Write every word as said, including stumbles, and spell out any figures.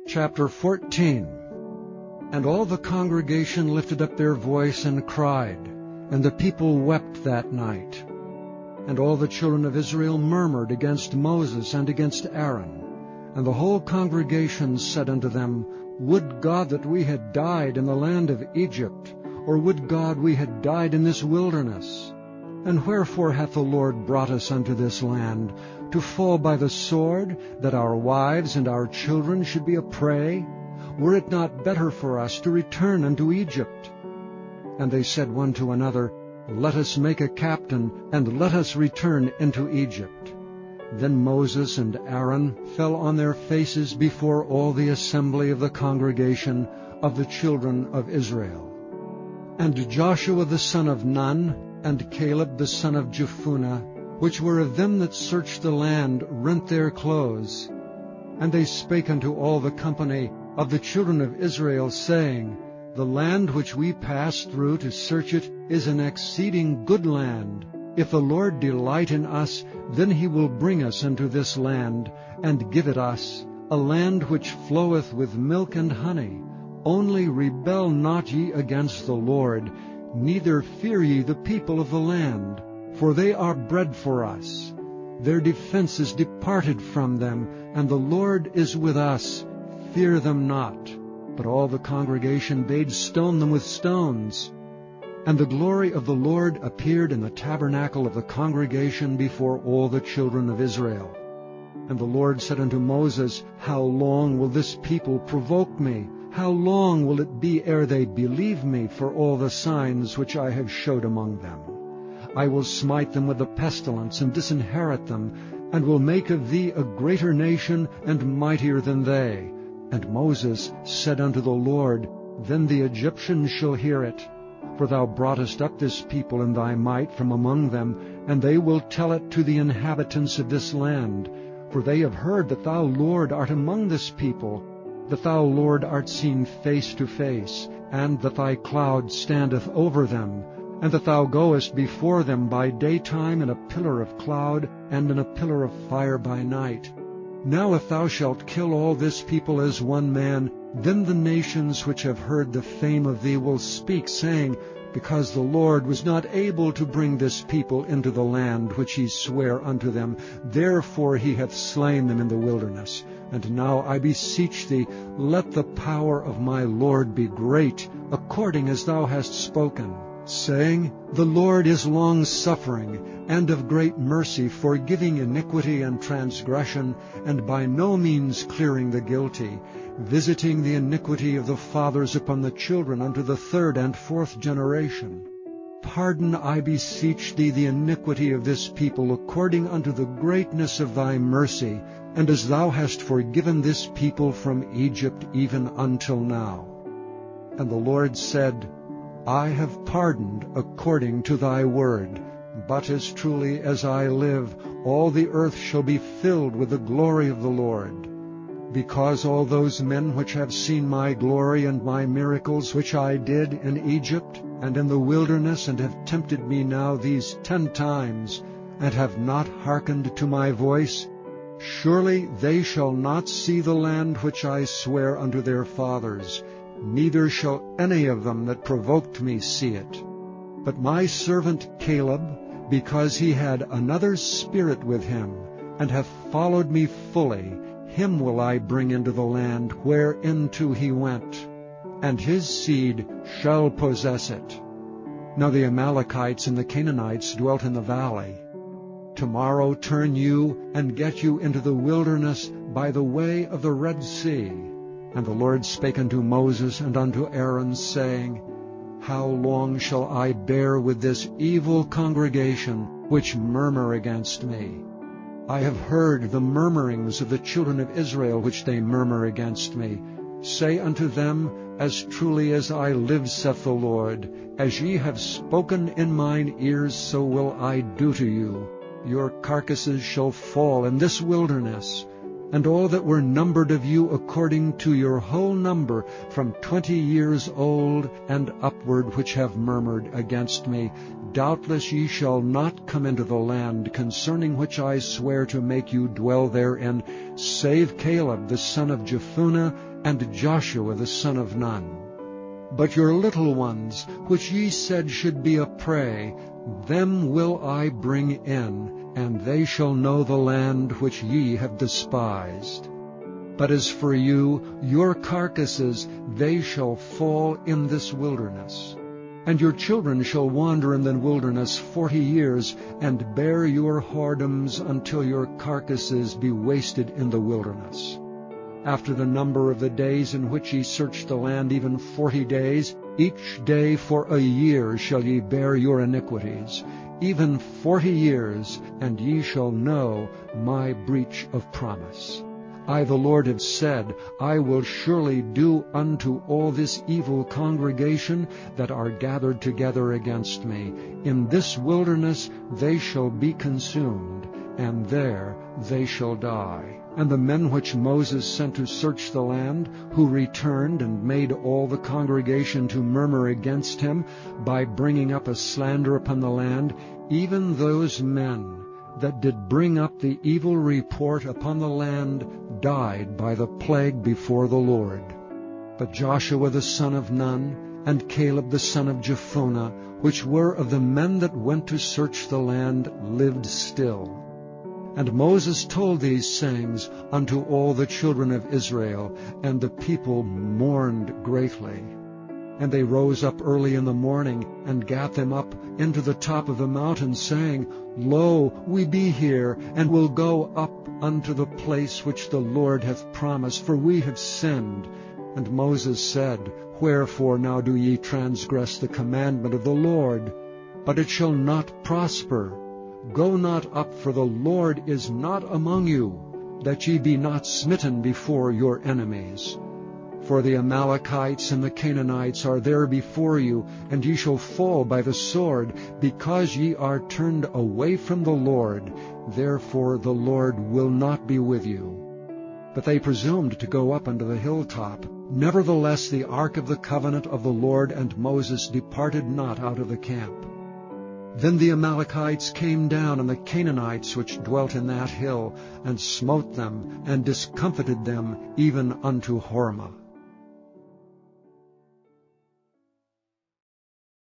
Chapter fourteen. And all the congregation lifted up their voice and cried, and the people wept that night. And all the children of Israel murmured against Moses and against Aaron. And the whole congregation said unto them, Would God that we had died in the land of Egypt, or would God we had died in this wilderness? And wherefore hath the Lord brought us unto this land, to fall by the sword, that our wives and our children should be a prey? Were it not better for us to return unto Egypt? And they said one to another, Let us make a captain, and let us return into Egypt. Then Moses and Aaron fell on their faces before all the assembly of the congregation of the children of Israel. And Joshua the son of Nun, and Caleb the son of Jephunneh, which were of them that searched the land, rent their clothes. And they spake unto all the company of the children of Israel, saying, The land which we passed through to search it is an exceeding good land. If the Lord delight in us, then he will bring us into this land, and give it us, a land which floweth with milk and honey. Only rebel not ye against the Lord, neither fear ye the people of the land, for they are bread for us. Their defense is departed from them, and the Lord is with us. Fear them not. But all the congregation bade stone them with stones. And the glory of the Lord appeared in the tabernacle of the congregation before all the children of Israel. And the Lord said unto Moses, How long will this people provoke me? How long will it be ere they believe me for all the signs which I have showed among them? I will smite them with the pestilence, and disinherit them, and will make of thee a greater nation, and mightier than they. And Moses said unto the Lord, Then the Egyptians shall hear it. For thou broughtest up this people in thy might from among them, and they will tell it to the inhabitants of this land. For they have heard that thou, Lord, art among this people, that thou, Lord, art seen face to face, and that thy cloud standeth over them, and that thou goest before them by daytime in a pillar of cloud, and in a pillar of fire by night. Now if thou shalt kill all this people as one man, then the nations which have heard the fame of thee will speak, saying, Because the Lord was not able to bring this people into the land which he sware unto them, therefore he hath slain them in the wilderness. And now I beseech thee, let the power of my Lord be great, according as thou hast spoken, saying, The Lord is long-suffering, and of great mercy, forgiving iniquity and transgression, and by no means clearing the guilty, visiting the iniquity of the fathers upon the children unto the third and fourth generation. Pardon, I beseech thee, the iniquity of this people according unto the greatness of thy mercy, and as thou hast forgiven this people from Egypt even until now. And the Lord said, I have pardoned according to thy word, but as truly as I live, all the earth shall be filled with the glory of the Lord. Because all those men which have seen my glory and my miracles which I did in Egypt and in the wilderness, and have tempted me now these ten times, and have not hearkened to my voice, surely they shall not see the land which I swear unto their fathers, neither shall any of them that provoked me see it. But my servant Caleb, because he had another spirit with him, and hath followed me fully, him will I bring into the land whereinto he went, and his seed shall possess it. Now the Amalekites and the Canaanites dwelt in the valley. Tomorrow turn you, and get you into the wilderness by the way of the Red Sea. And the Lord spake unto Moses and unto Aaron, saying, How long shall I bear with this evil congregation, which murmur against me? I have heard the murmurings of the children of Israel, which they murmur against me. Say unto them, As truly as I live, saith the Lord, as ye have spoken in mine ears, so will I do to you. Your carcasses shall fall in this wilderness, and all that were numbered of you according to your whole number, from twenty years old and upward, which have murmured against me, doubtless ye shall not come into the land concerning which I swear to make you dwell therein, save Caleb the son of Jephunneh, and Joshua the son of Nun. But your little ones, which ye said should be a prey, them will I bring in, and they shall know the land which ye have despised. But as for you, your carcasses, they shall fall in this wilderness. And your children shall wander in the wilderness forty years, and bear your whoredoms until your carcasses be wasted in the wilderness. After the number of the days in which ye search the land, even forty days, each day for a year shall ye bear your iniquities, even forty years, and ye shall know my breach of promise. I, the Lord, have said, I will surely do unto all this evil congregation that are gathered together against me. In this wilderness they shall be consumed, and there they shall die. And the men which Moses sent to search the land, who returned and made all the congregation to murmur against him, by bringing up a slander upon the land, even those men that did bring up the evil report upon the land died by the plague before the Lord. But Joshua the son of Nun, and Caleb the son of Jephunneh, which were of the men that went to search the land, lived still. And Moses told these sayings unto all the children of Israel, and the people mourned greatly. And they rose up early in the morning, and gat them up into the top of the mountain, saying, Lo, we be here, and will go up unto the place which the Lord hath promised, for we have sinned. And Moses said, Wherefore now do ye transgress the commandment of the Lord? But it shall not prosper. Go not up, for the Lord is not among you, that ye be not smitten before your enemies. For the Amalekites and the Canaanites are there before you, and ye shall fall by the sword, because ye are turned away from the Lord. Therefore the Lord will not be with you. But they presumed to go up unto the hilltop. Nevertheless the ark of the covenant of the Lord and Moses departed not out of the camp. Then the Amalekites came down, and the Canaanites which dwelt in that hill, and smote them, and discomfited them even unto Hormah.